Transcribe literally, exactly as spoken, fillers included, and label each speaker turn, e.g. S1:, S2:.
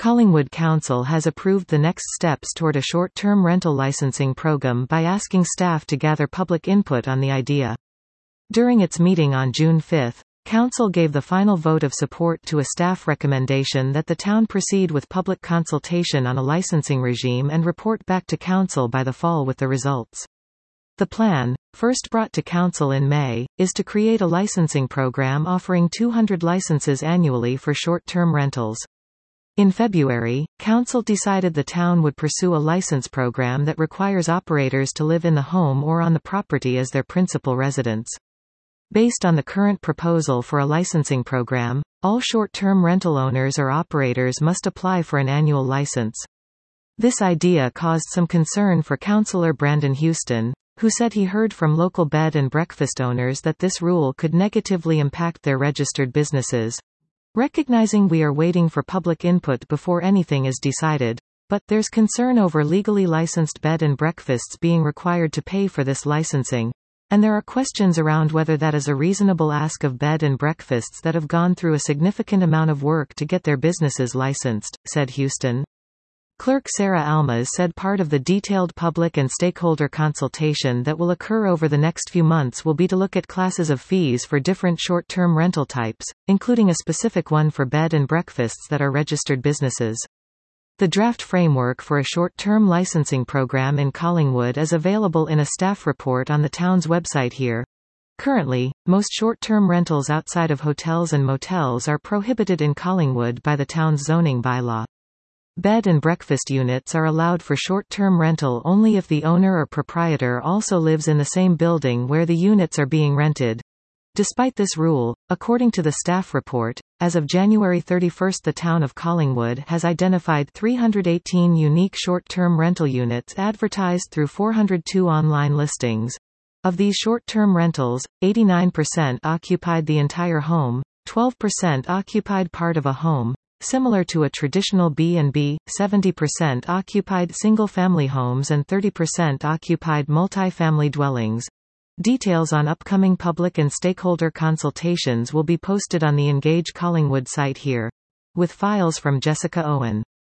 S1: Collingwood Council has approved the next steps toward a short-term rental licensing program by asking staff to gather public input on the idea. During its meeting on June fifth, Council gave the final vote of support to a staff recommendation that the town proceed with public consultation on a licensing regime and report back to Council by the fall with the results. The plan, first brought to Council in May, is to create a licensing program offering two hundred licenses annually for short-term rentals. In February, Council decided the town would pursue a license program that requires operators to live in the home or on the property as their principal residence. Based on the current proposal for a licensing program, all short-term rental owners or operators must apply for an annual license. This idea caused some concern for Councillor Brandon Houston, who said he heard from local bed and breakfast owners that this rule could negatively impact their registered businesses. Recognizing we are waiting for public input before anything is decided, but there's concern over legally licensed bed and breakfasts being required to pay for this licensing. And there are questions around whether that is a reasonable ask of bed and breakfasts that have gone through a significant amount of work to get their businesses licensed, said Houston. Clerk Sarah Almas said part of the detailed public and stakeholder consultation that will occur over the next few months will be to look at classes of fees for different short-term rental types, including a specific one for bed and breakfasts that are registered businesses. The draft framework for a short-term licensing program in Collingwood is available in a staff report on the town's website here. Currently, most short-term rentals outside of hotels and motels are prohibited in Collingwood by the town's zoning bylaw. Bed and breakfast units are allowed for short-term rental only if the owner or proprietor also lives in the same building where the units are being rented. Despite this rule, according to the staff report, as of January thirty-first the town of Collingwood has identified three hundred eighteen unique short-term rental units advertised through four hundred two online listings. Of these short-term rentals, eighty-nine percent occupied the entire home, twelve percent occupied part of a home, similar to a traditional B and B, seventy percent occupied single-family homes and thirty percent occupied multi-family dwellings. Details on upcoming public and stakeholder consultations will be posted on the Engage Collingwood site here. With files from Jessica Owen.